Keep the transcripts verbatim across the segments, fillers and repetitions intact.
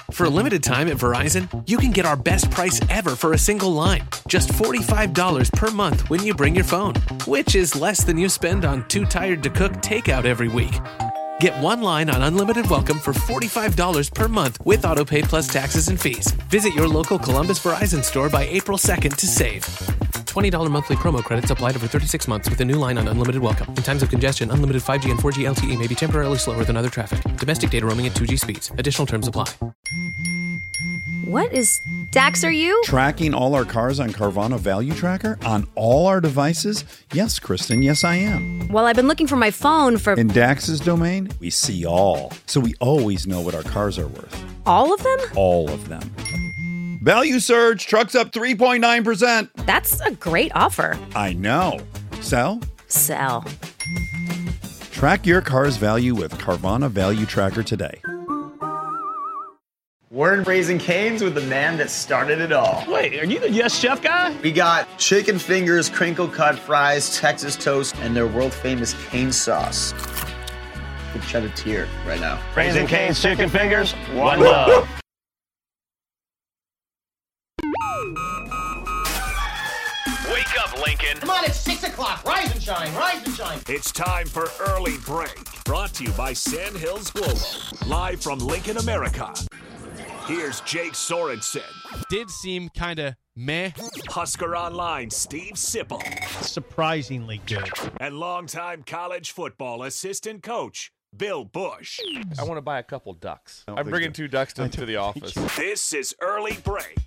For a limited time at Verizon, you can get our best price ever for a single line. Just forty-five dollars per month when you bring your phone, which is less than you spend on Too Tired to Cook takeout every week. Get one line on Unlimited Welcome for forty-five dollars per month with AutoPay plus taxes and fees. Visit your local Columbus Verizon store by April second to save. twenty dollars monthly promo credits applied over thirty-six months with a new line on Unlimited Welcome. In times of congestion, unlimited five G and four G L T E may be temporarily slower than other traffic. Domestic data roaming at two G speeds. Additional terms apply. What is Dax, are you? Tracking all our cars on Carvana Value Tracker on all our devices? Yes, Kristen, yes, I am. Well, I've been looking for my phone for... In Dax's domain, we see all. So we always know what our cars are worth. All of them? All of them. Value surge, trucks up three point nine percent. That's a great offer. I know. Sell? Sell. Track your car's value with Carvana Value Tracker today. We're in Raising Cane's with the man that started it all. Wait, are you the Yes Chef guy? We got chicken fingers, crinkle cut fries, Texas toast, and their world famous cane sauce. Could shed a tear right now. Raising Cane's chicken fingers, one love. Wake up, Lincoln. Come on, it's six o'clock. Rise and shine, rise and shine. It's time for Early Break. Brought to you by Sandhills Global. Live from Lincoln, America. Here's Jake Sorensen. Did seem kind of meh. Husker Online, Steve Sipple. Surprisingly good. And longtime college football assistant coach, Bill Bush. I want to buy a couple ducks. I'm bringing two ducks to, to the office. This is Early Break.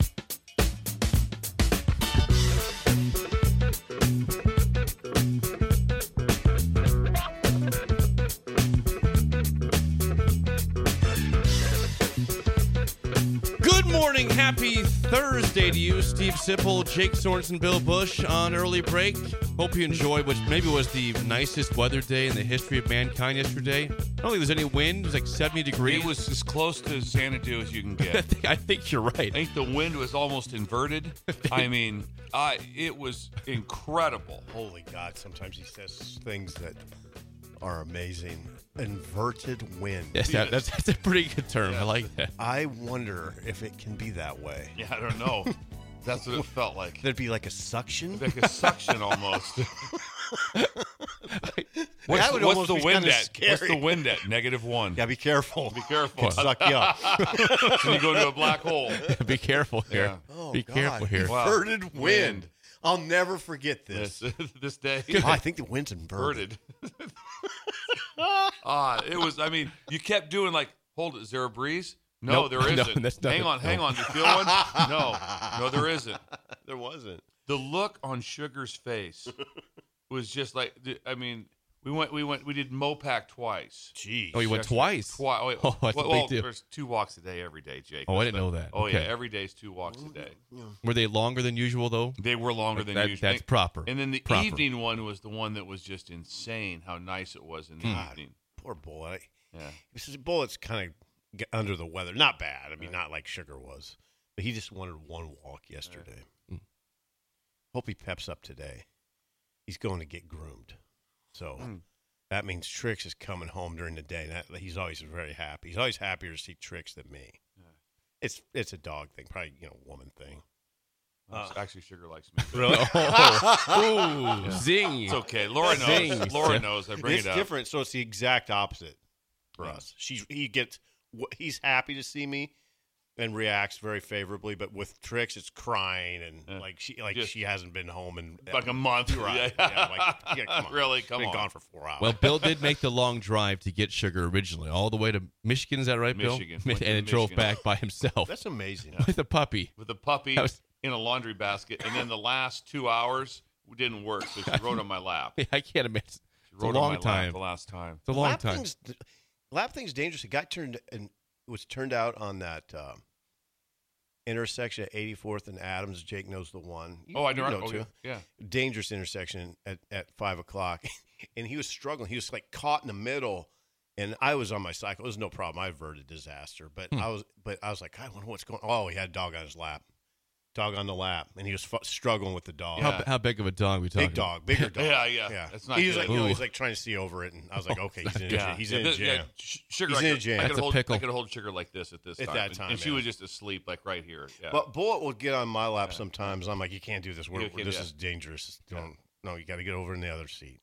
Good morning, happy Thursday to you, Steve Sipple, Jake Sorensen, Bill Bush on Early Break. Hope you enjoyed what maybe was the nicest weather day in the history of mankind yesterday. I don't think there was any wind. It was like seventy degrees. It was as close to Xanadu as you can get. I, think, I think you're right. I think the wind was almost inverted. I mean, I it was incredible. Holy God, sometimes he says things that are amazing. Inverted wind. Yes, that, that's, that's a pretty good term. Yeah. I like that. I wonder if it can be that way. Yeah, I don't know. That's what it felt like. There'd be like a suction? Like a suction almost. What's, what's the wind at? Scary. What's the wind at? Negative one. Yeah, be careful. Be careful. It'll suck you up. When you go into a black hole. Yeah, be careful here. Yeah. Oh, be God. careful here. Wow. Inverted wind. wind. I'll never forget this. This, this day. Oh, I think the wind's inverted. inverted. Ah, it was, I mean, you kept doing like, hold it, is there a breeze? No, nope. there isn't. No, that's not hang it. on, hang no. on. Do you feel one? No. No, there isn't. There wasn't. The look on Sugar's face was just like, I mean, we went, we went, we did Mopac twice. Jeez. Oh, you went twice? Twice. Oh, wait, oh, that's well, a big well deal. There's two walks a day every day, Jake. Oh, That's I didn't the, know that. Oh, okay. yeah, every day is two walks a day. Were they longer than usual, though? They were longer than that, usual. That's proper. And then the proper. evening one was the one that was just insane how nice it was in the God, evening. Poor Bullet. Yeah. This is Bullet's kind of under the weather. Not bad. I mean, not like Sugar was. But he just wanted one walk yesterday. Yeah. Hope he peps up today. He's going to get groomed. So Mm. that means Trix is coming home during the day. And that, he's always very happy. He's always happier to see Trix than me. Yeah. It's it's a dog thing, probably, you know, woman thing. Uh, Actually, Sugar likes me. Really? oh. Ooh, Yeah. zing. It's okay. Laura knows. Zing. Laura knows. I bring it's it up. different, so it's the exact opposite for Yeah. us. She's he gets he's happy to see me and reacts very favorably, but with Trix, it's crying and Yeah. like she like Just she hasn't been home in like a month. Right? Yeah. Yeah, like, yeah, come on. Really? She's Come been on. gone for four hours. Well, Bill did make the long drive to get Sugar originally, all the way to Michigan. Is that right, Michigan. Bill? Went And to it drove Michigan. back by himself That's amazing. with a puppy. With a puppy That was- in a laundry basket, and then the last two hours didn't work, so she rode on my lap. I can't imagine. She It's a rode on long my lap time. the last time. It's a long lap time. Thing's, lap thing's dangerous. A guy turned and was turned out on that um, intersection at eighty-fourth and Adams. Jake knows the one. You, Oh, I know. you know oh, too. yeah. Dangerous intersection at, at five o'clock, and he was struggling. He was like caught in the middle, and I was on my cycle. It was no problem. I averted disaster, but Hmm. I was, but I was like, I wonder what's going. Oh, he had a dog on his lap. dog on the lap, and he was fu- struggling with the dog. How, how big of a dog are we talking? Big dog, bigger dog. Yeah, yeah. yeah. That's not he was good. like, you know, Ooh. he's like trying to see over it, and I was like, okay, he's in, a, Yeah. he's Yeah, in a th- yeah, jam. Sh- Sugar, He's I in a could, jam. I That's could a hold, pickle. I could hold Sugar like this at this At time, that and- time, and she yeah. was just asleep, like right here. Yeah. But Bullet will get on my lap sometimes. I'm like, you can't do this. We're, You can't, this yeah. is dangerous. Don't, no, you got to get over in the other seat.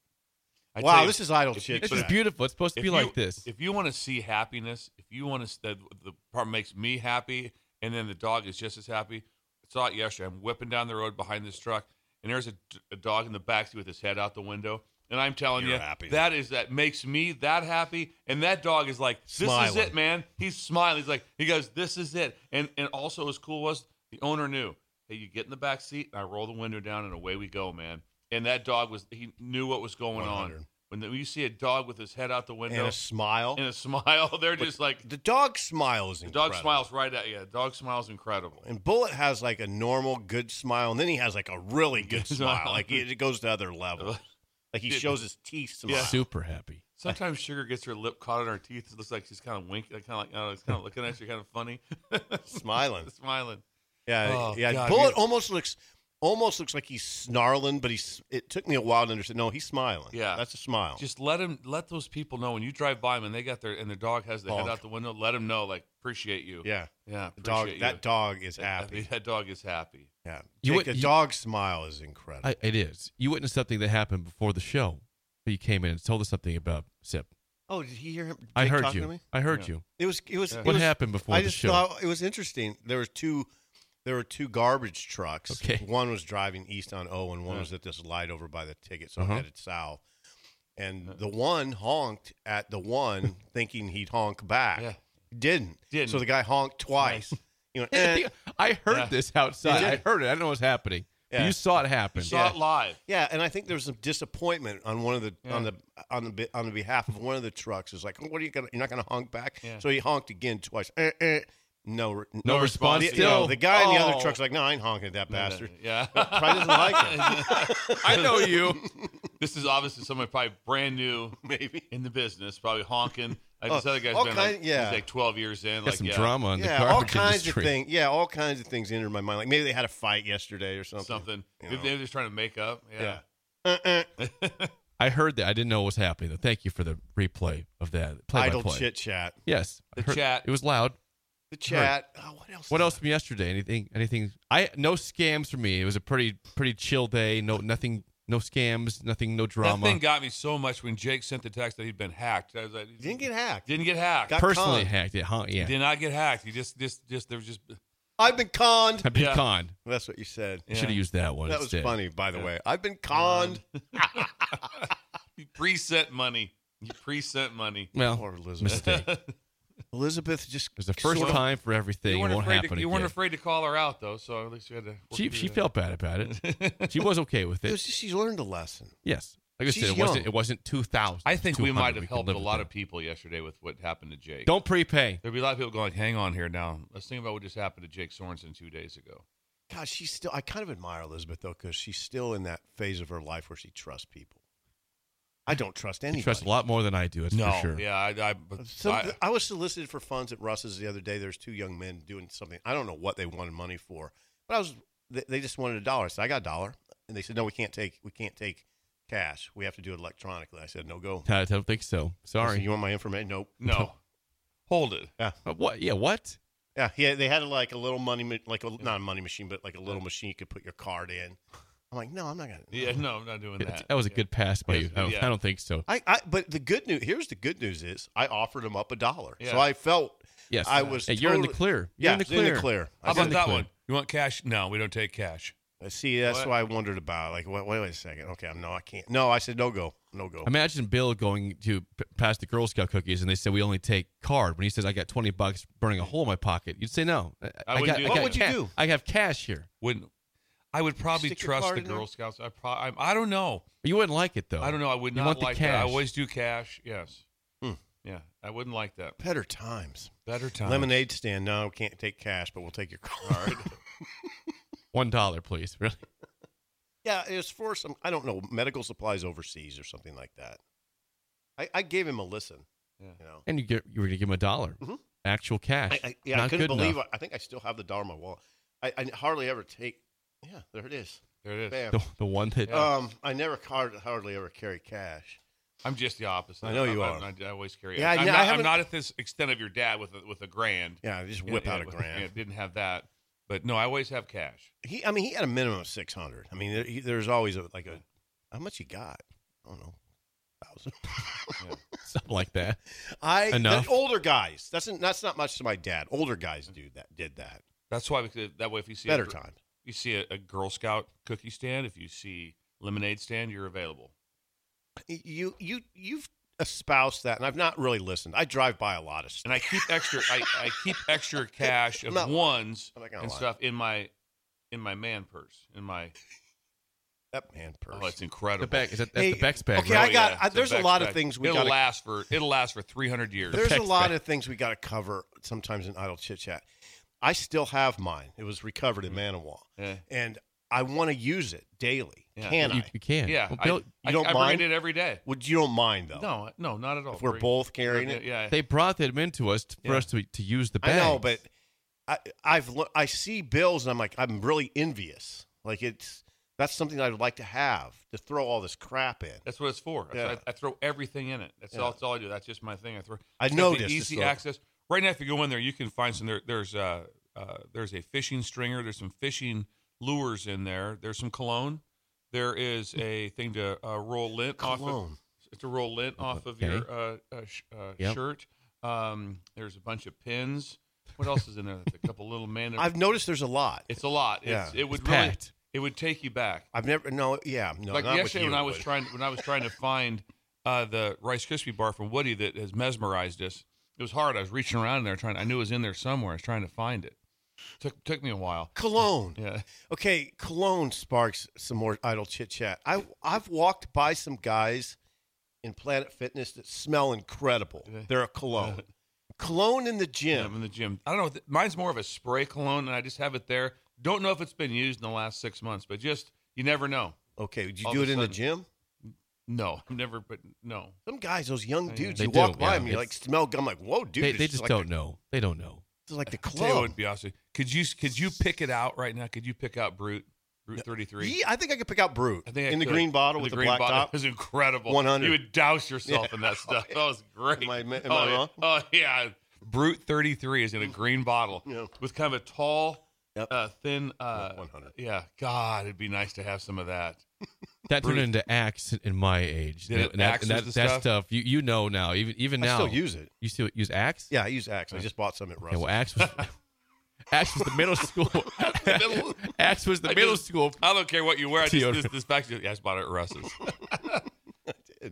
I Wow, tell you, this is idle if chit This chat. is beautiful. It's supposed to if be you- like this. If you want to see happiness, if you want to, that the part makes me happy, and then the dog is just as happy. I saw it yesterday. I'm whipping down the road behind this truck, and there's a, a dog in the backseat with his head out the window. And I'm telling You're you, happy. that is that makes me that happy. And that dog is like, this Smiling. is it, man. He's smiling. He's like, he goes, this is it. And and also, as cool was the owner knew, hey, you get in the back seat, and I roll the window down, and away we go, man. And that dog was, he knew what was going one on. hundred. When, the, when you see a dog with his head out the window And a smile. and a smile, they're just like, The dog smile is the incredible. dog smiles right at you. The dog smiles incredible. And Bullet has like a normal good smile, and then he has like a really good smile. Like it, it goes to other levels. Like he shows his teeth smile. Yeah. Super happy. Sometimes Sugar gets her lip caught in her teeth. It looks like she's kind of winking, kind of like, I don't know, it's kind of looking at you, kind of funny, Smiling. smiling. Yeah, Oh, yeah. God, Bullet you- almost looks almost looks like he's snarling, but he's. It took me a while to understand. No, he's smiling. Yeah, that's a smile. Just let him, let those people know when you drive by them and they got their and their dog has the head Honk. out the window. Let them know, like, appreciate you. yeah, yeah. the dog. appreciate That you. dog is That- happy. That dog is happy. Yeah, You Jake, would- a you- dog smile is incredible. I, it is. You witnessed something that happened before the show. You came in and told us something about Sip. oh, did he hear him? I Jake heard talking you. To me? I heard Yeah. you. It was. It was. Yeah. it What was- happened before I the just show? thought it was interesting. There was two. There were two garbage trucks. Okay. One was driving east on O, and one Yeah. was at this light over by the ticket, so Uh-huh. I headed south. And the one honked at the one, thinking he'd honk back. Yeah. Didn't. Didn't. So the guy honked twice. You know, eh. I heard Yeah. this outside. Yeah. I heard it. I don't know what's happening. Yeah. You saw it happen. You saw Yeah. it live. Yeah, and I think there was some disappointment on one of the Yeah. on the on the be- on the behalf of one of the trucks. It's like, what are you gonna? You're not gonna honk back? Yeah. So he honked again twice. Eh, eh. No, re- No response The, still? no, the guy in the other Oh. truck's like, no, I ain't honking at that No, no, bastard. Yeah. Probably doesn't like it. I know you. This is obviously someone probably brand new Maybe. in the business, probably honking. Like Oh, this other guy's all been kind- like, yeah. he's like twelve years in. Got like, some yeah, drama on the Yeah, all garbage kinds industry. of things. Yeah, all kinds of things enter my mind. Like maybe they had a fight yesterday or something. Something. You Maybe know. they're just trying to make up. Yeah. Yeah. Uh-uh. I heard that. I didn't know what was happening. Though. Thank you for the replay of that. Play Idle by play. chit chat. Yes. I The heard- chat. It was loud. The chat. Oh, what else? What is else from yesterday? Anything? Anything? I no scams for me. It was a pretty pretty chill day. No nothing. No scams. Nothing. No drama. That thing got me so much when Jake sent the text that he'd been hacked. I was like, there? Didn't get hacked. Didn't get hacked. Got Personally conned. hacked it. Huh? Yeah. Did not get hacked. He just, just, just there was just. I've been conned. I've been Yeah. conned. That's what you said. I should have used that one That was instead. funny, by the way. I've been conned. You pre-sent money. You pre-sent money. Well, Poor Elizabeth. mistake. Elizabeth just. There's a first sort of- time for everything. You It weren't won't afraid. happen To, you again. weren't afraid to call her out though, so at least you had to. work She through she that. felt bad about it. She was okay with It it. was just, she's learned a lesson. Yes. Like I She's said, it wasn't young. it wasn't two thousand. I think we might have can helped live a with lot that. of people yesterday with what happened to Jake. Don't prepay. There'd be a lot of people going, "Hang on here now. Let's think about what just happened to Jake Sorensen two days ago." God, she's still. I kind of admire Elizabeth though, because she's still in that phase of her life where she trusts people. I don't trust anybody. You trust a lot more than I do. That's no, for sure. yeah, I, I, but Some, I, I was solicited for funds at Russ's the other day. There's two young men doing something. I don't know what they wanted money for, but I was. They, they just wanted a dollar. I said, I got a dollar, and they said, no, we can't take. We can't take cash. We have to do it electronically. I said, no, go. I don't think so. I said, Sorry. you want my information? Nope. no, hold it. Yeah. Uh, what? Yeah. What? Yeah. Yeah. They had like a little money, ma- like a not a money machine, but like a little machine you could put your card in. I'm like, no, I'm not gonna. Yeah, no, I'm not doing It- that. that was a Yeah. good pass by Yes, you. I don't, yeah. I don't think so. I, I. But the good news here's the good news is I offered him up a dollar, Yeah. so I felt Yes. I was. Hey, you're in the totally- clear. You're Yeah, in the it's in clear. the clear. How I said, about that clear. one? You want cash? No, we don't take cash. See, that's What? why I wondered about. Like, wait, wait a second. Okay, no, I can't. No, I said no go, no go. Imagine Bill going to p- pass the Girl Scout cookies, and they said we only take card. When he says I got twenty bucks burning a hole in my pocket, you'd say no. I, I wouldn't got, do I that. got What would you ca- do? I have cash here. Wouldn't. I would probably Stick your trust card the in there? Girl Scouts. I pro- I, I don't know. You wouldn't like it though. I don't know. I would You not want the like that. I cash. always do cash. Yes. Hmm. Yeah, I wouldn't like that. Better times. Better time. Lemonade stand. No, we can't take cash, but we'll take your card. One dollar, please. Really? Yeah, it was for some. I don't know, medical supplies overseas or something like that. I, I gave him a listen. Yeah. You know. And you get you were gonna give him a dollar, Mhm. actual cash. I, I, yeah, Not I couldn't good believe. enough. I, I think I still have the dollar in my wallet. I, I hardly ever take. Yeah, there it is. There it is. Bam. The, the one that. Yeah. Um, I never hard, hardly ever carry cash. I'm just the opposite. I know you I, are. I, I always carry. Yeah, I'm, yeah, not, I I'm haven't- not at this extent of your dad with a, with a grand. Yeah, just Yeah, whip yeah, out a but- grand. yeah, didn't have that, but no, I always have cash. He, I mean, he had a minimum of six hundred. I mean, there, he, there's always a, like a, how much he got? I don't know, thousand. Yeah. Something like that. I Enough. the older guys. That's that's not much to my dad. Older guys do that. Did that. That's why we could, that way if you see Better a, time. you see a, a Girl Scout cookie stand, if you see lemonade stand, you're available. You you you've espoused that, and I've not really listened. I drive by a lot of stuff. And I keep extra. I, I keep extra cash of Not- ones I'm not gonna and lie. stuff in my in my man purse. In my That man purse. oh, it's incredible. The back is that, that's Hey, the Beck's bag. okay, right? I got- yeah, I- it's there's a Beck's lot of bag. things we it'll gotta- last for. It'll last for three hundred years. There's a Peck's lot bag. of things we got to cover sometimes in idle chit chat. I still have mine. It was recovered in Manawa, Yeah. and I want to use it daily. Yeah. Can You, I? you can. Yeah, Well, I, Bill, I, you don't I mind? bring it every day. Would you don't mind though? No, no, not at all. If we're Bring- both carrying it? yeah. they brought them into us to, for Yeah. us to to use the I bag. know, but I, I've lo- I see bills and I'm like I'm really envious. Like it's that's something I'd like to have to throw all this crap in. That's what it's for. That's Yeah. why I, I throw everything in it. That's Yeah. all. That's all I do. That's just my thing. I throw. I it's got the noticed easy this, though. access. Right now, if you go in there, you can find some. There, there's uh, uh, there's a fishing stringer. There's some fishing lures in there. There's some cologne. There is a thing to uh, roll lint off of. Cologne. To roll lint off of Okay. your uh, uh, sh- uh, Yep. shirt. Um, there's a bunch of pins. What else is in there? A couple little man. I've noticed there's a lot. It's a lot. Yeah. It's, it would It's really. packed. It would take you back. I've never no yeah no like not with yesterday you, when I was but- trying when I was trying to find uh, the Rice Krispie bar from Woody that has mesmerized us. It was hard. I was reaching around in there trying. I knew it was in there somewhere. I was trying to find it. Took took me a while. Cologne. Yeah. Okay, cologne sparks some more idle chit chat. I I've walked by some guys in Planet Fitness that smell incredible. They're a cologne. Cologne in the Yeah, gym. I'm in the gym. I don't know. Mine's more of a spray cologne, and I just have it there. Don't know if it's been used in the last six months, but just you never know. Okay, did you All do of it a in the sudden- gym? No, I've never. But no. Some guys, those young dudes, They you do, walk by yeah. them, you like It's- smell. I'm like, whoa, dude. they, this they is just like don't the, know. They don't know. This is like the I'll tell you what club. would be awesome. Could you could you pick it out right now? Could you pick out Brute Brute thirty-three? Yeah, I think I could pick out Brute I think I in the could. green bottle In with the, green black bottle. top. It was incredible. one hundred. You would douse yourself Yeah. in that stuff. That was great. Am I- am I oh, yeah. wrong? Oh yeah, Brute thirty-three is in a green bottle Yeah. with kind of a tall, Yep. uh, thin. Uh, one hundred. Yeah, God, it'd be nice to have some of that. That turned Brute. into Axe in my age. Did it? And that, Axe and was that, the that stuff? stuff you you know now. Even even I now, still use it. You still use Axe? Yeah, I use Axe. I just bought some at Yeah, Russell's. well, Axe was Axe was the middle school. Middle- Axe was the I middle just- school. I don't care what you wear. I just Deodorant. this, this back. to- Yeah, I just bought it at Russ's. I did.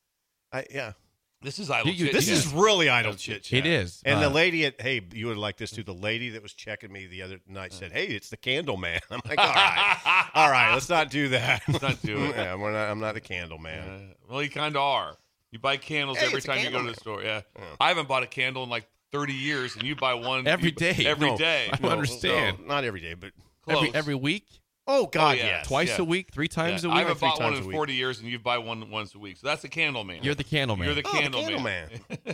I yeah. This is idle You- you- chit This chat. is really idle chit chat. It is. And the Uh, lady at hey, you would like this too. The lady that was checking me the other night said, "Hey, it's the Candle Man." I'm like, "All right, all right, let's not do that. Let's not do it. yeah, we're not. I'm not a Candle Man. Uh, well, you kind of are. You buy candles Hey, every it's a time you go candle to the store. Yeah. I haven't bought a candle in like thirty years, and you buy one Every you- day. Every No, day. I don't understand. No, not every day, but Close. Every every week, oh god, yeah. yes. twice Yeah. a week, three times Yeah, a I week. haven't three bought one times in a week. forty years, and you buy one once a week. So that's the candle man. You're the candle man. You're the Oh, the candle, Candle man. Man.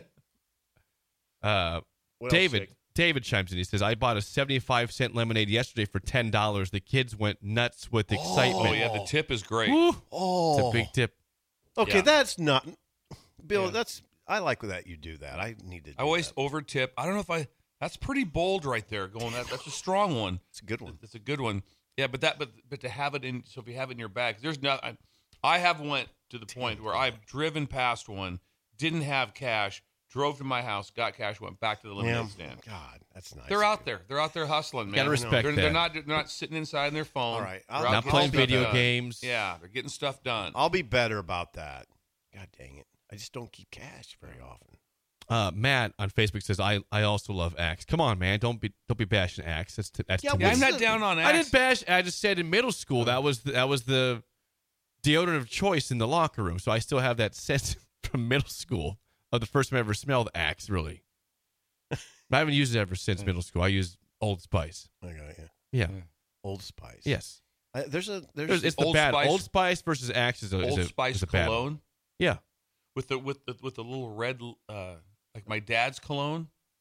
uh, What else, David. Jake? David chimes in. He says, "I bought a seventy-five cent lemonade yesterday for ten dollars. The kids went nuts with excitement. Oh yeah, the tip is great. Woo. Oh, It's a big tip. Okay, Yeah. that's not Bill. Yeah. That's I like that you do that. I need to. Do I always that. over tip. I don't know if I. That's pretty bold right there. Going that. That's a strong one. It's a good one. It's a good one. Yeah, but that, but but to have it in. So if you have it in your bag, 'cause there's not. I, I have went to the point where I've driven past one, didn't have cash, drove to my house, got cash, went back to the lemonade Yeah. stand. God, that's nice. They're out there. They're out there hustling, man. Gotta respect they're, that. they're not. They're not sitting inside in their phone. All right. They're I'll- out Not getting playing stuff video done. games. Yeah, they're getting stuff done. I'll be better about that. God dang it! I just don't keep cash very often. Uh, Matt on Facebook says, "I, I also love Axe. Come on, man, don't be don't be bashing Axe. That's t- that's Yeah, too well, Yeah, I'm much." not down on I Axe. didn't bash. I just said in middle school that was the, that was the deodorant of choice in the locker room. So I still have that sense from middle school of the first time I ever smelled Axe. Really, but I haven't used it ever since middle school. I used Old Spice. I got you. Yeah. Old Spice. Yes. I, there's a there's. There's, it's the Old bad Spice- Old Spice versus Axe is a, is Old a, Spice is a bad one. cologne Yeah. with the with the with the little red, uh, like my dad's cologne.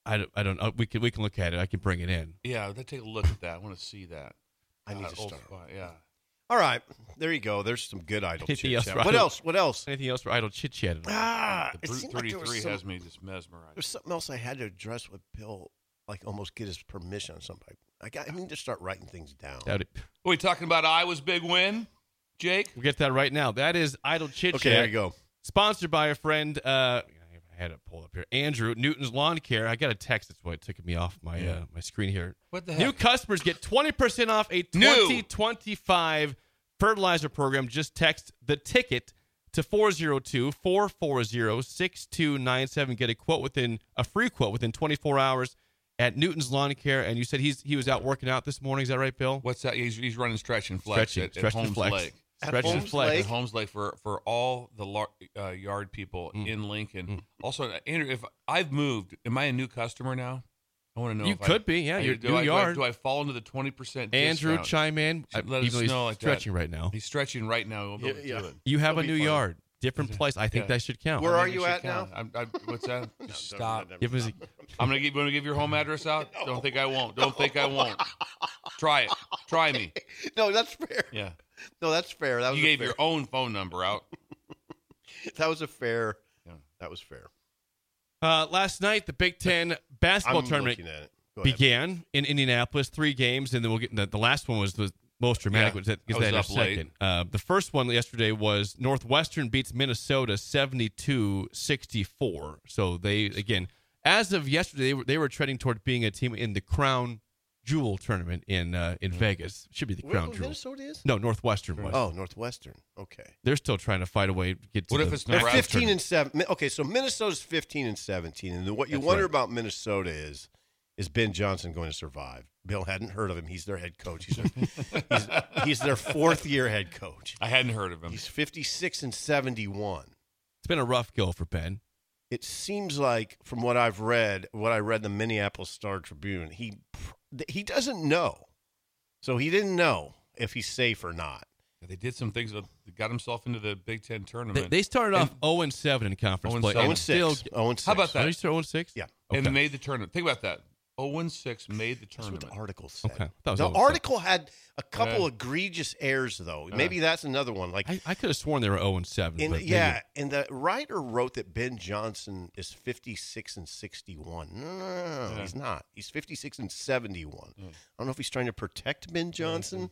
I don't, I don't know. We can we can look at it. I can bring it in. Yeah, let's take a look at that. I want to see that. I need uh, to start. Oh, yeah. All right, there you go. There's some good idle Anything chit else chat. for What idle- else? What else? Anything else for idle chit chat? Ah, The it Brute seemed like there was thirty-three some- has me just mesmerized. There's something else I had to address with Bill, like almost get his permission on somebody. I got. I need to start writing things down. Doubt it. Are we talking about Iowa's big win, Jake? We'll get to that right now. That is idle chit chat. Okay, there you go. Sponsored by a friend. Uh, I had it pulled up here. Andrew, Newton's Lawn Care. I got a text. That's why it took me off my Yeah. uh, my screen here. What the heck? New customers get twenty percent off a New. twenty twenty-five fertilizer program. Just text the ticket to four oh two, four four zero, six two nine seven. Get a quote within a free quote within twenty-four hours at Newton's Lawn Care. And you said he's he was out working out this morning. Is that right, Bill? What's that? He's, he's running stretch and flex Stretching, at, at stretch and Holmes flex. Lake. At Stretch and Holmes flex. Lake? At Holmes Lake for, for all the lar- uh, yard people Mm. in Lincoln. Mm. Also, Andrew, if I've moved, am I a new customer now? I want to know. You if could I, be, yeah. I, Your do new I, do I- yard. Do I, fall into the twenty percent Andrew, discount? chime in. I, Let even us though he's know like stretching that. right now. He's stretching right now. We'll be able to Yeah, do yeah. it. You have That'll a be new fun. yard, different place. I think Yeah. that should count. Where I are think you it should at now? count. I'm, I, what's that? Just stop. Give us a, I'm gonna give. Want to give your home address out? Don't think I won't. Don't think I won't. Try it. Try me. No, that's fair. Yeah. No, that's fair. That was You a gave fair. your own phone number out. That was a fair. Yeah. That was fair. uh, last night, the Big Ten basketball I'm tournament looking at it. Go ahead. began in Indianapolis. Three games, and then we'll get the, the last one was the most dramatic. Yeah, was that, I is was that in a up late. second? Uh, the first one yesterday was Northwestern beats Minnesota seventy-two sixty-four. So they again, as of yesterday, they were, they were trending toward being a team in the Crown Jewel tournament in uh, in Vegas. Should be the Where Crown was Jewel. Minnesota is? No, Northwestern was. Oh, Northwestern. Okay. They're still trying to find a way to get to What the if it's They're Nebraska? fifteen and seven. Mi- Okay, so Minnesota's fifteen and seventeen, and what you That's wonder right. about Minnesota is, is Ben Johnson going to survive? Bill hadn't heard of him. He's their head coach. He's their, he's, he's their fourth year head coach. I hadn't heard of him. He's fifty-six and seventy-one. It's been a rough go for Ben. It seems like, from what I've read, what I read in the Minneapolis Star Tribune, he he doesn't know. So he didn't know if he's safe or not. They did some things that got himself into the Big Ten They, tournament. they started off zero and seven in conference oh and play. seven. oh and and still, six. oh and six. How about Oh, that? you start zero and six? Yeah. and Okay. made the tournament. Think about that. oh and six made the That's what tournament. the article said. Okay. That was The oh and six. article had a couple Yeah. egregious errors, though. Yeah. Maybe that's another one. Like, I, I could have sworn they were zero and seven. in, but maybe- yeah, and the writer wrote that Ben Johnson is fifty-six and sixty-one. No, no, no, no, Yeah. he's not. He's fifty-six and seventy-one. Yeah. I don't know if he's trying to protect Ben Johnson,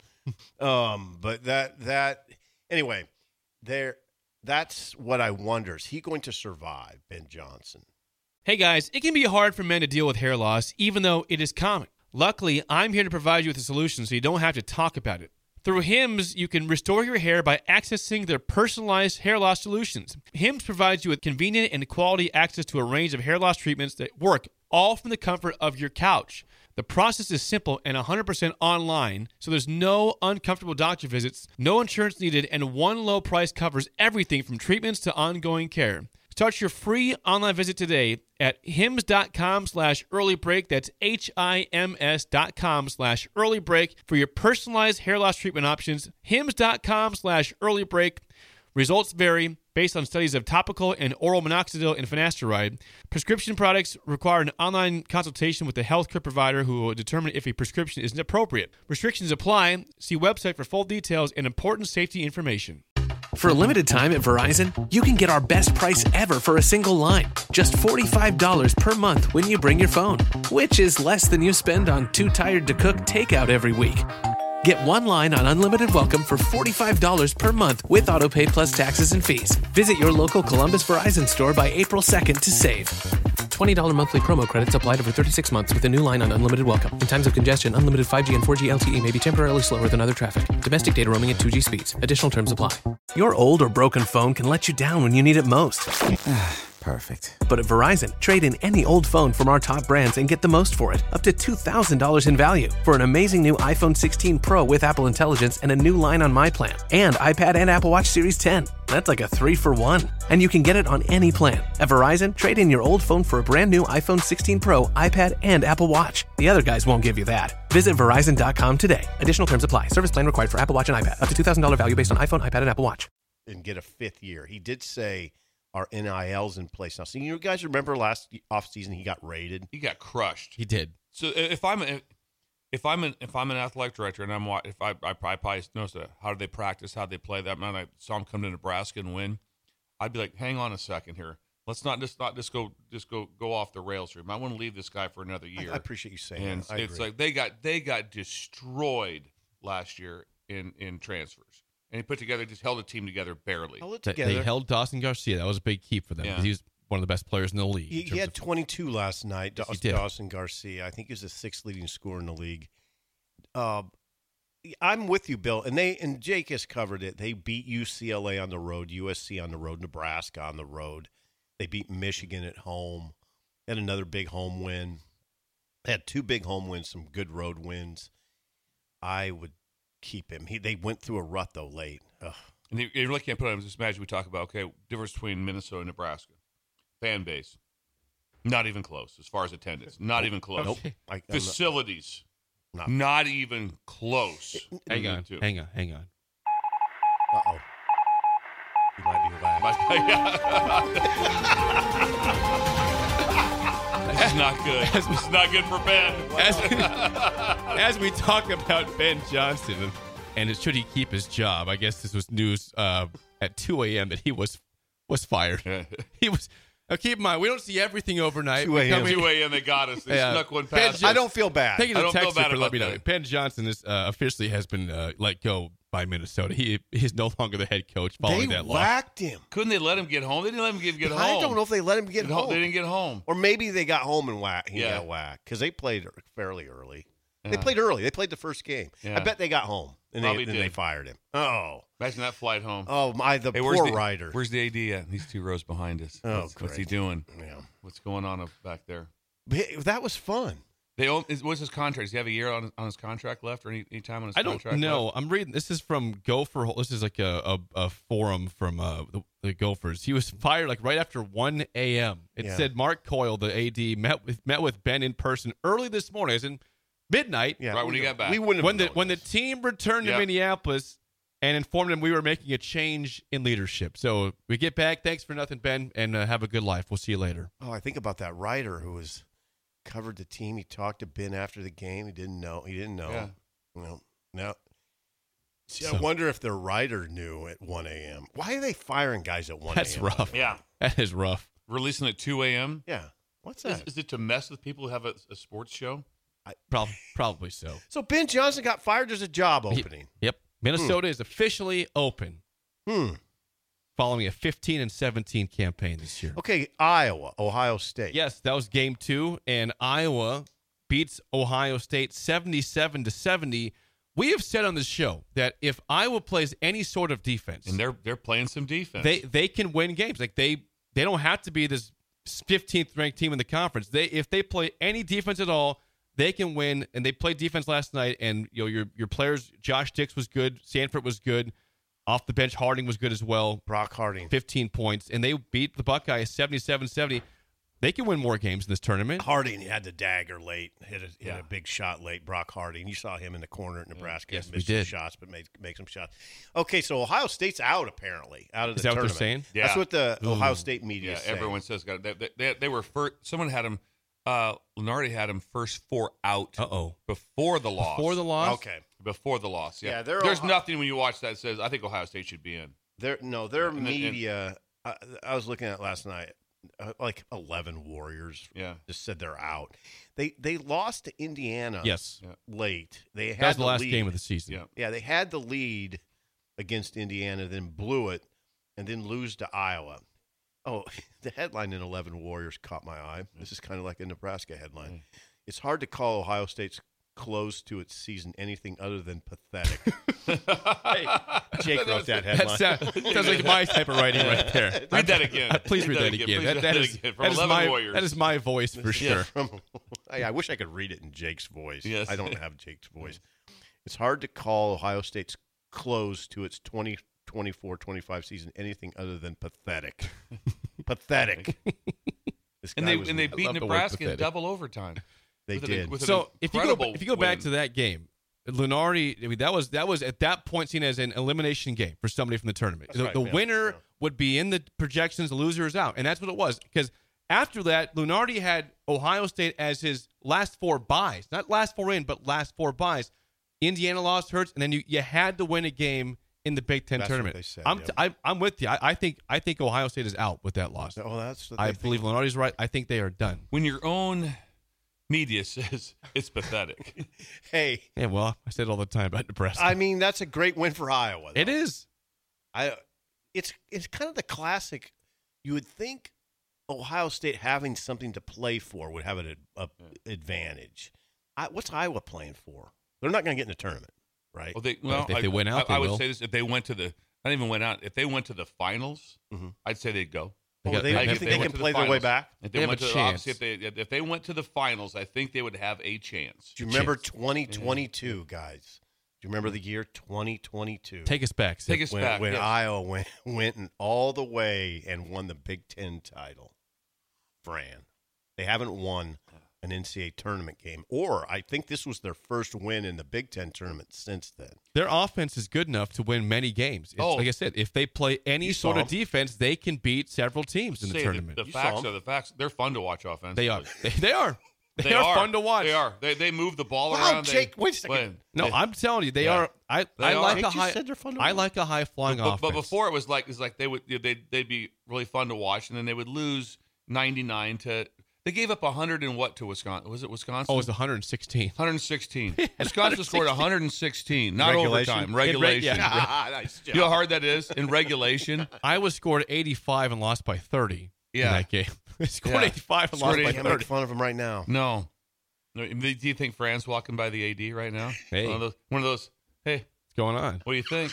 um, but that that anyway, there. That's what I wonder. Is he going to survive, Ben Johnson? Hey guys, it can be hard for men to deal with hair loss, even though it is common. Luckily, I'm here to provide you with a solution so you don't have to talk about it. Through Hims, you can restore your hair by accessing their personalized hair loss solutions. Hims provides you with convenient and quality access to a range of hair loss treatments that work all from the comfort of your couch. The process is simple and one hundred percent online, so there's no uncomfortable doctor visits, no insurance needed, and one low price covers everything from treatments to ongoing care. Start your free online visit today at hims.com slash early break. That's H-I-M-S dot com slash early break for your personalized hair loss treatment options. Hims.com slash early break. Results vary based on studies of topical and oral minoxidil and finasteride. Prescription products require an online consultation with a healthcare provider who will determine if a prescription is appropriate. Restrictions apply. See website for full details and important safety information. For a limited time at Verizon, you can get our best price ever for a single line. Just forty-five dollars per month when you bring your phone, which is less than you spend on Too Tired to Cook takeout every week. Get one line on Unlimited Welcome for forty-five dollars per month with AutoPay plus taxes and fees. Visit your local Columbus Verizon store by April second to save. twenty dollars monthly promo credits applied over thirty-six months with a new line on Unlimited Welcome. In times of congestion, unlimited five G and four G L T E may be temporarily slower than other traffic. Domestic data roaming at two G speeds. Additional terms apply. Your old or broken phone can let you down when you need it most. Perfect. But at Verizon, trade in any old phone from our top brands and get the most for it, up to two thousand dollars in value, for an amazing new iPhone sixteen Pro with Apple Intelligence and a new line on My Plan, and iPad and Apple Watch Series ten. That's like a three for one. And you can get it on any plan. At Verizon, trade in your old phone for a brand new iPhone sixteen Pro, iPad, and Apple Watch. The other guys won't give you that. Visit Verizon dot com today. Additional terms apply. Service plan required for Apple Watch and iPad. Up to two thousand dollars value based on iPhone, iPad, and Apple Watch. And get a fifth year. He did say our N I Ls in place now. So you guys remember last offseason he got raided? He got crushed. He did. So if I'm a, if I'm an if I'm an athletic director and I'm wa- if I I probably notice that, how do they practice, how do they play that man, I saw him come to Nebraska and win, I'd be like, hang on a second here. Let's not just not just go just go go off the rails here. I want to leave this guy for another year. I, I appreciate you saying and that. I it's agree. like they got they got destroyed last year in in transfers. And he put together, just held a team together barely. Held it They, together. they held Dawson Garcia. That was a big keep for them. Yeah. Because he was one of the best players in the league. He, in he terms had of- twenty-two last night. Yes, he Dawson, did. Dawson Garcia. I think he was the sixth leading scorer in the league. Uh, I'm with you, Bill. And they and Jake has covered it. They beat U C L A on the road, U S C on the road, Nebraska on the road. They beat Michigan at home. Had another big home win. They had two big home wins, some good road wins. I would keep him. He, they went through a rut, though, late. Ugh. And you you really can't put it on. Just imagine we talk about, okay, difference between Minnesota and Nebraska. Fan base. Not even close as far as attendance. Not even close. Nope. I- I'm not- Facilities. Not- Not even close. Hang on. Two. Hang on. Hang on. Uh-oh. He might be whacked. This is not good. This is not good for Ben. As we, as we talk about Ben Johnson and should he keep his job, I guess this was news uh, at two a.m. that he was was fired. He was. Now keep in mind, we don't see everything overnight. two a.m. We- two a.m. They got us. They Yeah. snuck one Ben past. Johnson- I don't feel bad. Thank you I to don't the feel texter bad for about letting me know. that. Ben Johnson is uh, officially has been uh, let go by Minnesota. He he's no longer the head coach following They that loss. whacked him. Couldn't they let him get home? They didn't let him get, get home. I don't know if they let him get They home. They didn't get home. Or maybe they got home and whack. He Yeah. got whacked because they played fairly early. They Yeah. played early. They played the first game. Yeah. I bet they got home and they, Probably then did. they fired him. Oh, Imagine that flight home. oh my! The Hey, where's poor the, rider. Where's the A D at? He's two rows behind us. Oh, what's, what's he great. doing? Yeah. What's going on up back there? But that was fun. They own, is, what's his contract? Does he have a year on, on his contract left, or any, any time on his I don't contract know. left? I'm reading. This is from Gopher. This is like a a, a forum from uh, the, the Gophers. He was fired like right after one a.m. It Yeah. said Mark Coyle, the A D, met with met with Ben in person early this morning, as in midnight. Yeah, Right when we- he got back. We wouldn't have When the known when the this. team returned Yeah. to Minneapolis and informed him we were making a change in leadership. So we get back. Thanks for nothing, Ben, and uh, have a good life. We'll see you later. Oh, I think about that writer who was covered the team. He talked to Ben after the game. He didn't know. He didn't know. Yeah. No, no. See, So- I wonder if their writer knew at one a.m. Why are they firing guys at one a.m.? That's rough. Yeah. That is rough. Releasing at two a.m.? Yeah. What's Is, that? is it to mess with people who have a, a sports show? Probably probably so. So Ben Johnson got fired. There's a job He- opening. Yep. Minnesota is officially open Hmm. following a fifteen and seventeen campaign this year. Okay, Iowa, Ohio State. Yes, that was game two, and Iowa beats Ohio State seventy-seven to seventy. We have said on this show that if Iowa plays any sort of defense, And they're they're playing some defense. they they can win games. Like they they don't have to be this fifteenth ranked team in the conference. They if they play any defense at all, they can win. And they played defense last night. And you know your your players, Josh Dix was good, Sanford was good, off the bench Harding was good as well. Brock Harding, fifteen points, and they beat the Buckeyes seventy-seven seventy. They can win more games in this tournament. Harding had the dagger late, hit a, hit Yeah. a big shot late. Brock Harding, you saw him in the corner at Nebraska. Yes, we missed did. some shots, but made make some shots. Okay, so Ohio State's out apparently out of Is the that what they're tournament. saying? That's Yeah. what the Ooh. Ohio State media yeah, is saying. everyone says got they, they, they, they were first. Someone had him. Uh, Lenardi had him first four out. Uh oh. Before the loss. Before the loss. Okay, Before the loss. Yeah. Yeah, they're There's Ohio- nothing when you watch that says I think Ohio State should be in. their no, their And then- and- media. I, I was looking at last night. Uh, like eleven Warriors. Yeah. Just said they're out. They they lost to Indiana. Yes. Yeah. Late. They had That was the last lead. game of the season. Yeah. Yeah, they had the lead against Indiana, then blew it, and then lose to Iowa. Oh, the headline in eleven Warriors caught my eye. This is kind of like a Nebraska headline. It's hard to call Ohio State's close to its season anything other than pathetic. Hey, Jake wrote that headline. That sound- sounds like my type of writing right there. Read that again. Uh, Please read that again. Please That, read that that is, again. From that is eleven my Warriors. that is my voice for Yeah, sure. from- I, I wish I could read it in Jake's voice. Yes. I don't have Jake's voice. It's hard to call Ohio State's close to its twenty twenty-four twenty-five season anything other than pathetic. Pathetic. This And guy they was- and they I beat love the word Nebraska in pathetic. double overtime. They With an- did. with an So if you go incredible if you go back win. to that game, Lenardi, I mean that was that was at that point seen as an elimination game for somebody from the tournament. That's The, right, the yeah, winner yeah. would be in the projections. The loser is out, and that's what it was. Because after that, Lunardi had Ohio State as his last four buys, not last four in, but last four buys. Indiana lost, Hurts, and then you, you had to win a game in the Big Ten That's tournament. what they said, I'm, yeah. t- I, I'm with you. I, I think I think Ohio State is out with that loss. Oh, that's what I they believe think. Lunardi's right. I think they are done. When your own media says it's pathetic. Hey. Yeah, well, I say it all the time about Nebraska. I mean, that's a great win for Iowa. Though. It is. I. It's it's kind of the classic. You would think Ohio State having something to play for would have an a, advantage. I, what's Iowa playing for? They're not going to get in the tournament, right? Well, they, well if they I, win out, I, I they would will. say this: if they went to the, I didn't even went out. If they went to the finals, Mhm. I'd say they'd go. Oh, got- they, they- you they- think they they went can to the play their way finals. back? If They they, have went a to the, chance. obviously, if they if they went to the finals, I think they would have a chance. Do you remember Chance. twenty twenty-two, guys? Do you remember the year twenty twenty-two? Take us back. Sid. Take us when, back. when yes. Iowa went went in all the way and won the Big Ten title. Fran, they haven't won an N C double A tournament game, or I think this was their first win in the Big Ten tournament since then. Their offense is good enough to win many games. It's, Oh. like I said, if they play any You sort saw of 'em. defense, they can beat several teams in the Say tournament. The, the You saw facts them. are the facts. They're fun to watch offensively. they are. They, they are. They, They are, fun to watch. They are. They they move the ball Wow, around. Jake, they, wait a second. when- No, they- I'm telling you, they Yeah. are. I, They I are. like Jake a just high. said they're fun to I watch. like a high flying but, offense. but before it was like it's like they would they'd they'd be really fun to watch, and then they would lose ninety-nine to. They gave up one hundred and what to Wisconsin? Was it Wisconsin? oh, it was one hundred sixteen. one hundred sixteen. Wisconsin scored one hundred sixteen, not Regulation? overtime. In reg- Regulation. yeah. Ah, nice job. You know how hard that is in regulation? Iowa scored eighty-five and lost by thirty Yeah. in that game. They scored Yeah. eighty-five and Scored lost by I can't make thirty. fun of him right now. No. No, Do you think Fran's walking by the A D right now? Hey. One of those. One of those hey, What's going on? what do you think?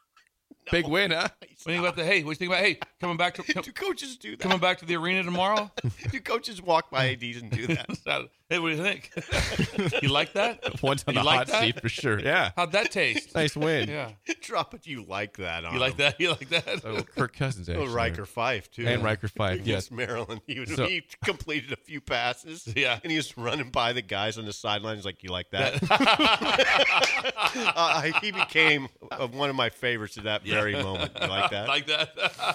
Big win, huh? What do you think about the hey? What do you think about hey? Coming back to com- Do coaches do that? coming back to the arena tomorrow? Do coaches walk by A Ds and do that? Hey, what do you think? You like that? One's on You the like hot that? seat for sure. Yeah. How'd that taste? Nice win. Yeah. Drop it. You like that? On You like him. that? You like that? Oh, Kirk Cousins, Oh, actually. Riker Fife too, And Riker Fife, Against yes. Maryland. He, was, So- he completed a few passes. Yeah. and he was running by the guys on the sidelines like, "You like that?" uh, he became uh, one of my favorites at that very moment. You like that? Like that?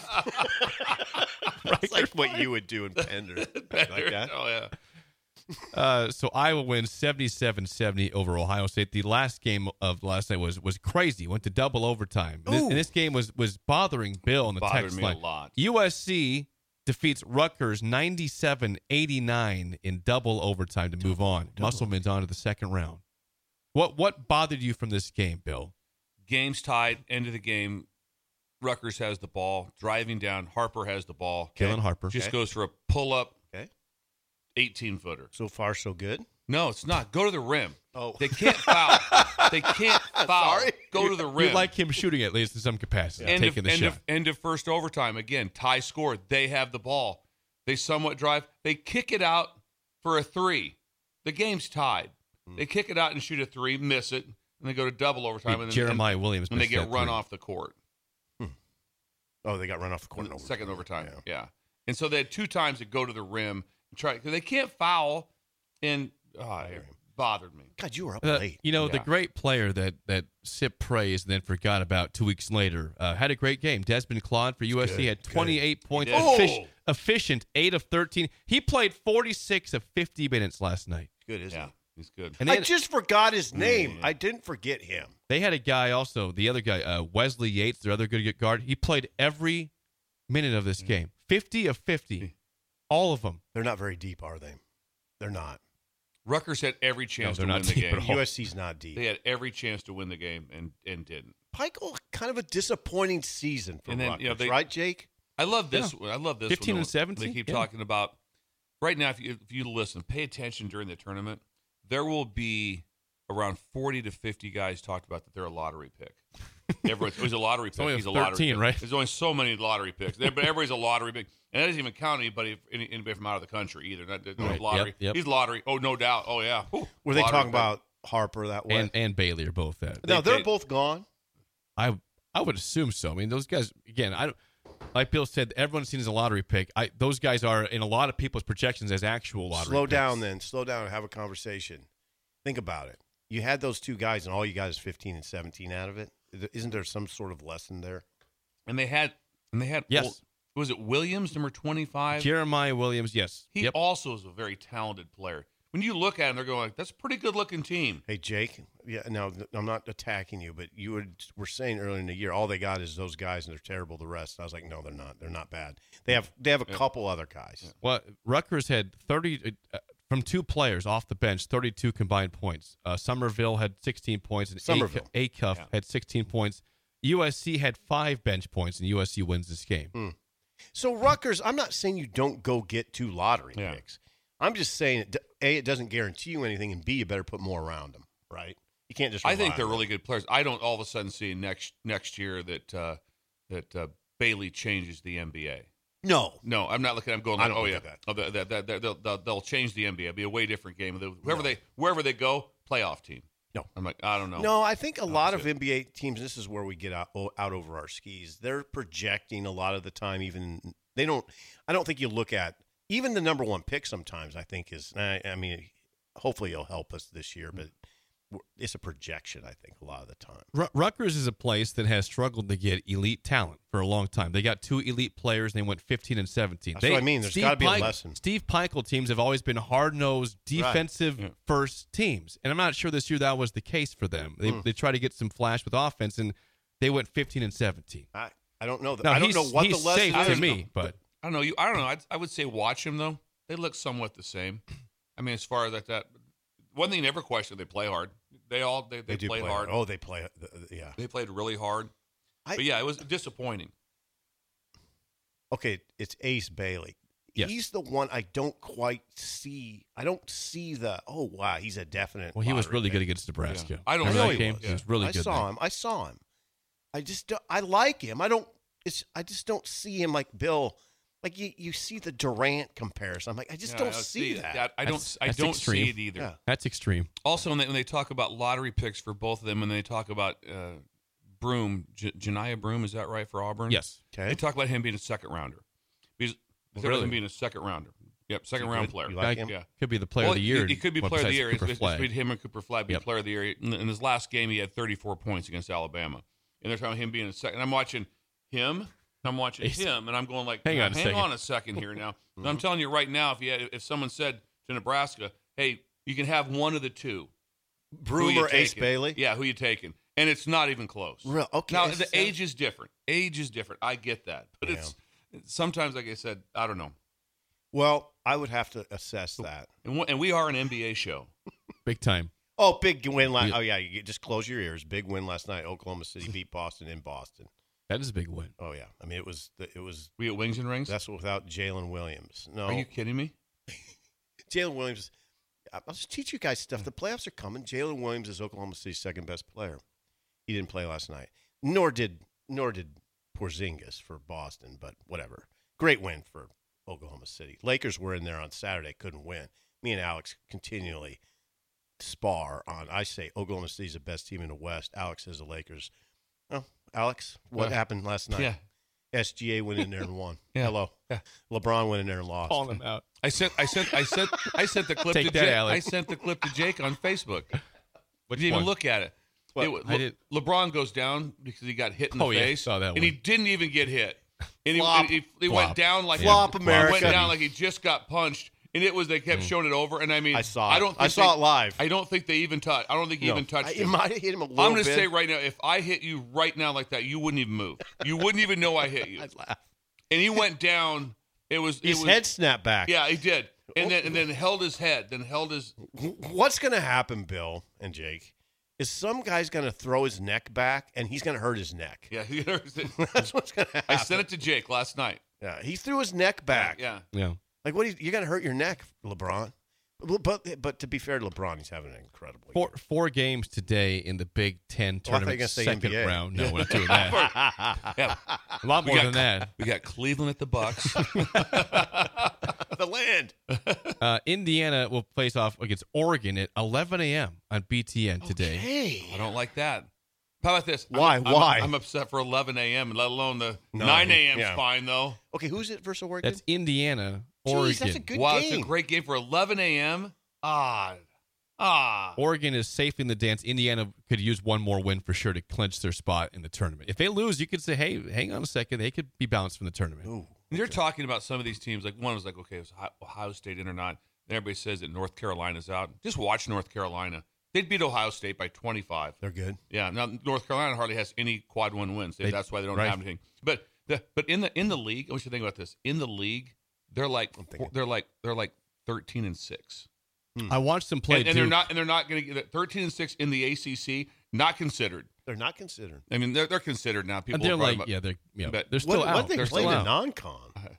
It's like what you would do in Pender. Like that? Oh yeah. Uh, so Iowa wins seventy-seven seventy over Ohio State. The last game of last night was was crazy. Went to double overtime. And this, and this game was was bothering Bill on the Bothered text me a line. lot. U S C defeats Rutgers ninety-seven eighty-nine in double overtime to move on. Musselman's on to the second round. What what bothered you from this game, Bill? Game's tied. End of the game. Rutgers has the ball. Driving down. Harper has the ball. Kalen Harper. Just Okay. goes for a pull up. Okay. eighteen footer. So far, so good. No, it's not. Go to the rim. Oh. They can't foul. They can't foul. Sorry. Go to the rim. You like him shooting at least in some capacity, End, taking of, the end, shot. of, end of first overtime. Again, tie score. They have the ball. They somewhat drive. They kick it out for a three. The game's tied. They kick it out and shoot a three, miss it, and they go to double overtime. Hey, and then, Jeremiah and, Williams and they missed get that run three. off the court. Oh, they got run off the court. in in the second overtime. Yeah. Yeah. And so they had two times to go to the rim and try because they can't foul. And oh, it bothered me. God, you were up Uh, late. you know, the Yeah. great player that that Sip praised and then forgot about two weeks later uh, had a great game. Desmond Claude for U S C good. had twenty-eight points. He did. Effic- Oh! efficient, eight of thirteen. He played forty-six of fifty minutes last night. Good, isn't Yeah, he? he's good. And they I had, just forgot his name. Yeah. I didn't forget him. they had a guy also, the other guy, uh, Wesley Yates, their other good guard. He played every minute of this game. fifty of fifty. All of them. They're not very deep, are they? They're not. Rutgers had every chance they're to not win the deep game. at all. U S C's not deep. They had every chance to win the game and, and didn't. Pikel, kind of a disappointing season for And then, Rutgers, you know, they- right, Jake? I love this. I love this. fifteen one, and though. seventeen? They keep Yeah. talking about right now. If you if you listen, pay attention during the tournament. There will be around forty to fifty guys talked about that they're a lottery pick. Everyone's it was a lottery pick. only He's a lottery thirteen, pick. right? There's only so many lottery picks. There- But everybody's a lottery pick, and that doesn't even count anybody any, anybody from out of the country either. Not, no Right. lottery. Yep, yep. He's lottery. Oh, no doubt. Oh yeah. Whew. Were they Lottery talking pick. about Harper that way? And and Bailey are both that. no, they- they're they- both gone. I I would assume so. I mean, those guys again. I don't. Like Bill said, everyone's seen as a lottery pick. I, those guys are in a lot of people's projections as actual lottery. Slow picks. down then. Slow down and have a conversation. Think about it. You had those two guys, and all you got is fifteen and seventeen out of it. Isn't there some sort of lesson there? And they had And they had Yes. well, was it Williams, number twenty-five? Jeremiah Williams, yes. He yep. also is a very talented player. When you look at him, they're going like, that's a pretty good looking team. Hey, Jake. Yeah, no, I'm not attacking you, but you would, were saying earlier in the year, all they got is those guys, and they're terrible. The rest, I was like, no, they're not. They're not bad. They have they have a Yeah. couple other guys. Yeah. Well, Rutgers had thirty uh, from two players off the bench, thirty-two combined points. Uh, Somerville had sixteen points, and Somerville. Acuff Yeah. had sixteen points. U S C had five bench points, and U S C wins this game. Hmm. So Rutgers, I'm not saying you don't go get two lottery Yeah. picks. I'm just saying, it, A, it doesn't guarantee you anything, and B, you better put more around them, right? You can't just. I think rely they're on really them. good players. I don't all of a sudden see next next year that uh, that uh, Bailey changes the N B A. No, No, I'm not looking. I'm going I like, don't oh look yeah, at that. oh, that, that, that, that, they'll, they'll, they'll change the N B A. It'll be a way different game. Whoever they wherever they go, playoff team. No. I'm like, I don't know. No, I think a lot of Opposite. N B A teams. This is where we get out out over our skis. They're projecting a lot of the time. Even they don't. I don't think you look at even the number one pick. Sometimes I think is. I, I mean, hopefully he'll help us this year, but it's a projection. I think a lot of the time. Ru- Rutgers is a place that has struggled to get elite talent for a long time. They got two elite players, and they went fifteen and seventeen. That's they, what I mean. There's Steve gotta be a Pike- lesson. Steve Peichel teams have always been hard-nosed, defensive Yeah. first teams, and I'm not sure this year that was the case for them. They Mm. they tried to get some flash with offense, and they went fifteen and seventeen. I, I don't know. That, Now, I don't he's, know what the he's lesson safe is. to me, but I don't know. You, I don't know. I'd, I would say watch them though. They look somewhat the same. I mean, as far as like that, one thing you never question, they play hard. They all they, they, They do play, play hard. Oh, they play. uh, Yeah. They played really hard. I- but yeah, it was disappointing. Okay, it's Ace Bailey. Yes. He's the one I don't quite see. I don't see the. Oh wow, he's a definite. well, he was lottery really pick. good against Nebraska. Yeah. I don't I Remember know that he game? was. He was really I good. saw there. him. I saw him. I just don't, I like him. I don't. It's. I just don't see him like Bill. Like you, you see the Durant comparison. I'm like, I just Yeah, don't I see that. I That's- don't. I that's don't extreme. see it either. Yeah. That's extreme. Also, when they, when they talk about lottery picks for both of them, and they talk about uh, Broom, J- Janiah Broom, is that right for Auburn? Yes. They Okay. talk about him being a second rounder. Because they talk Really? about him being a second rounder. Yep, second Is he round good? player. You like Guy him? Yeah. Could be the player Well, of the year. He, he could be well, player of the besides year. Cooper It's, it's Flagg. between him and Cooper Flagg be Yep. player of the year. In, in his last game, he had thirty-four points against Alabama, and they're talking about him being a second. I'm watching him. I'm watching He's- him, and I'm going like, Hang "Now, on a hang second." on a second here now. And I'm telling you right now, if you had, if someone said to Nebraska, "Hey, you can have one of the two, who Broom you or Ace taking? Bailey? Yeah, who you taking?" And it's not even close. Real- okay, Now it's the just- age is different. Age is different. I get that, but Yeah. it's sometimes, like I said, I don't know. Well, I would have to assess that. And, w- and we are an N B A show. Big time. Oh, big win last. Yeah. Oh yeah, you get, just close your ears. Big win last night. Oklahoma City beat Boston in Boston. That is a big win. Oh yeah, I mean it was it was We at Wings and Rings. that's without Jalen Williams. No, Are you kidding me? Jalen Williams. I'll just teach you guys stuff. The playoffs are coming. Jalen Williams is Oklahoma City's second best player. He didn't play last night. Nor did nor did Porzingis for Boston. But whatever. Great win for Oklahoma City. Lakers were in there on Saturday. Couldn't win. Me and Alex continually spar on. I say Oklahoma City's the best team in the West. Alex says the Lakers. Oh, Alex, what Yeah. happened last night? Yeah. S G A went in there and won. Yeah. Hello. Yeah. LeBron went in there and lost. Calling him out. I sent, I sent, I sent, I sent the clip Take to that, Jake. Alex. I sent the clip to Jake on Facebook. Which Didn't even one? look at it. What? It wa- I Le- did- LeBron goes down because he got hit in the Oh, yeah, face, saw that and one. he didn't even get hit. And he, Flop. he, he Flop. went down like Flop he, America. He went down like he just got punched, and it was they kept showing it over. And I mean, I saw I it. don't. Think I saw they- it live. I don't think they even touched. I don't think he No. even touched I- him. It might have hit him a little I'm going to bit. say right now, if I hit you right now like that, you wouldn't even move. You wouldn't even know I hit you. I'd laugh. And he went down. It was His it was, head snapped back. Yeah, he did. And then and then held his head. Then held his. What's going to happen, Bill and Jake, is some guy's going to throw his neck back, and he's going to hurt his neck. Yeah, he, That's what's going to happen. I sent it to Jake last night. Yeah, he threw his neck back. Yeah. Yeah. Like, what? Are you, you're going to hurt your neck, LeBron. But, but but to be fair to LeBron, he's having an incredible year. Four four games today in the Big Ten Oh, I thought you were tournament gonna say second N B A. round. No, we're not doing that. Yeah. A lot We more got- than that. We got Cleveland at the Bucks. The land. Uh, Indiana will face off against Oregon at eleven a.m. on B T N today. Hey. I don't like that. How about this? Why? I'm, I'm- Why? I'm, upset for eleven a.m. and let alone the No, nine a.m. yeah. fine though. Okay, who's it versus Oregon? That's Indiana, Jeez, Oregon. that's a good wow, game. it's a great game for eleven a.m. Ah, Ah. Oregon is safely in the dance. Indiana could use one more win for sure to clinch their spot in the tournament. If they lose, you could say, hey, hang on a second. They could be bounced from the tournament. Ooh. And you're talking about some of these teams, like one was like, okay, is Ohio State in or not? And everybody says that North Carolina's out. Just watch North Carolina. They'd beat Ohio State by twenty-five. They're good. Yeah. Now North Carolina hardly has any quad one wins. They, They- that's why they don't right. have anything. But the, but in the in the league, I want you to think about this. In the league, they're like they're like they're like thirteen and six. I watched them play, and, and they're Duke. not and they're not going to get thirteen and six in the A C C. Not considered. They're not considered. I mean, they're they're considered now. People And they're are probably like, about- yeah, they're yeah, but they're still What, out. what they they're played still in out. non-con?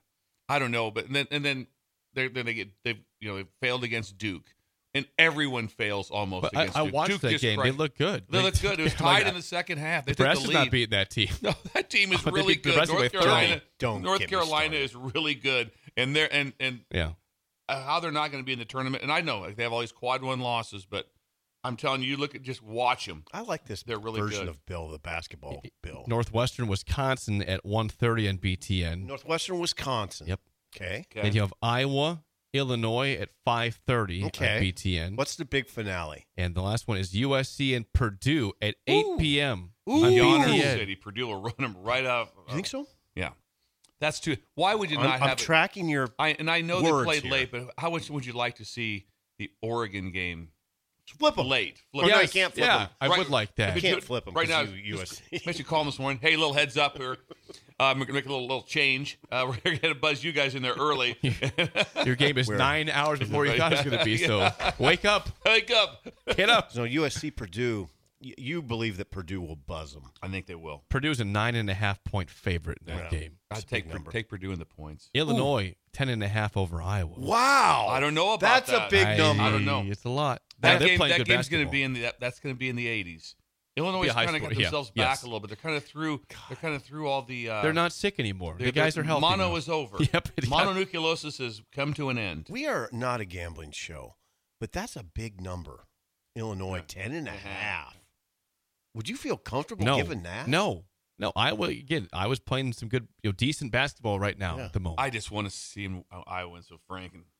I don't know, but and then and then they then they get they've you know they failed against Duke, and everyone fails almost But I, against I Duke. watched Duke that just game. They crushed- look good. They look good. It was Like, tied in the second half. They took Nebraska's the lead. not beating that team. No, that team is Oh, they really beat good. Nebraska by North thirty. Carolina, Don't North get me Carolina started. is really good, and they're and and Yeah. uh, how they're not going to be in the tournament. And I know like, they have all these quad one losses, but I'm telling you, you look at just watch them. I like this They're really version good. of Bill, the basketball Bill. Northwestern, Wisconsin at one thirty on B T N. Northwestern, Wisconsin. Yep. Okay. Okay. Then you have Iowa, Illinois at five thirty Okay. on B T N. What's the big finale? And the last one is U S C and Purdue at eight p.m. Ooh. on B Yonder T N. City, Purdue will run them right out. You think so? Yeah, that's too. Why would you I'm, not I'm have it? tracking your I and I know words they played here. late, but how much would you like to see the Oregon game flip them late? Or no, you can't flip yeah, them. I Right. would like that. If Can't do it flip 'em right now. 'cause you- U S C. Makes you call them this morning. Hey, little heads up here. Um, we're gonna make a little little change. Uh, we're gonna buzz you guys in there early. Your game is Where- nine hours before you thought it was going to be. So wake up, Wake up! get up. So U S C, Purdue. y- You believe that Purdue will buzz them? I think they will. Purdue's a nine and a half point favorite in that Yeah. game. I'd take take Purdue in the points. Illinois ten and a half over Iowa. Wow! I don't know about That's that. a big I- number. I don't know. It's a lot. That Yeah, they're game, playing that good game's going to basketball. be in the that, that's going to be in the eighties. Illinois Be a is high kind of score, got yeah, themselves yes. back a little bit. They're kind of through. They're kind of through all the. Uh, They're not sick anymore. they're- The guys they're- are healthy. Mono now. is over. Yep. it- Mononucleosis has come to an end. We are not a gambling show, but that's a big number. Illinois, ten and a half. Would you feel comfortable No, giving that? no, no. Iowa again. I was playing some good, you know, decent basketball right now Yeah. at the moment. I just want to see him, uh, Iowa and so Frank and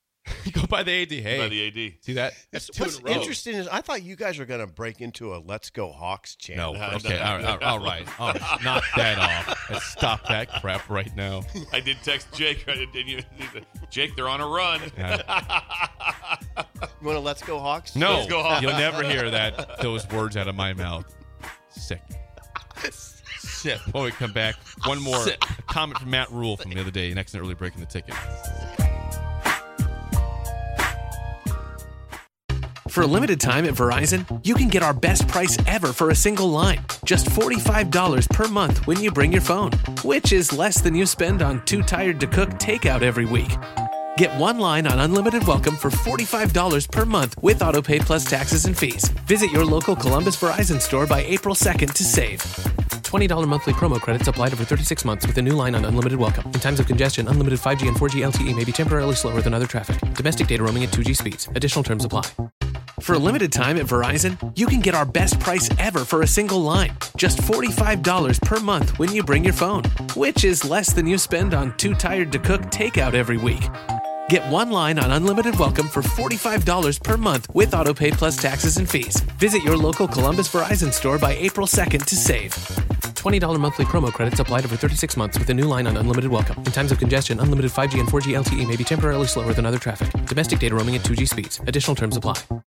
Go by the A D. Hey, by the A D. see that? That's two What's in a row. interesting is I thought you guys were going to break into a "Let's Go Hawks" channel. No. Okay. All right. All right. All right. All right. Knock that off. Let's stop that crap right now. I did text Jake. I did, you, Jake, they're on a run. You want to "Let's Go Hawks"? No, Let's go Hawks. you'll never hear that those words out of my mouth. Sick. Sick. When we come back, one more Sick. comment from Matt Rule from the other day. Next, early breaking the ticket. For a limited time at Verizon, you can get our best price ever for a single line. Just forty-five dollars per month when you bring your phone, which is less than you spend on Too Tired to Cook takeout every week. Get one line on unlimited welcome for forty-five dollars per month with AutoPay plus taxes and fees. Visit your local Columbus Verizon store by April second to save. twenty dollars monthly promo credits applied over thirty-six months with a new line on unlimited welcome. In times of congestion, unlimited five G and four G L T E may be temporarily slower than other traffic. Domestic data roaming at two G speeds. Additional terms apply. For a limited time at Verizon, you can get our best price ever for a single line. Just forty-five dollars per month when you bring your phone, which is less than you spend on Too Tired to Cook takeout every week. Get one line on unlimited welcome for forty-five dollars per month with AutoPay plus taxes and fees. Visit your local Columbus Verizon store by April second to save. twenty dollars monthly promo credits applied over thirty-six months with a new line on unlimited welcome. In times of congestion, unlimited five G and four G L T E may be temporarily slower than other traffic. Domestic data roaming at two G speeds. Additional terms apply.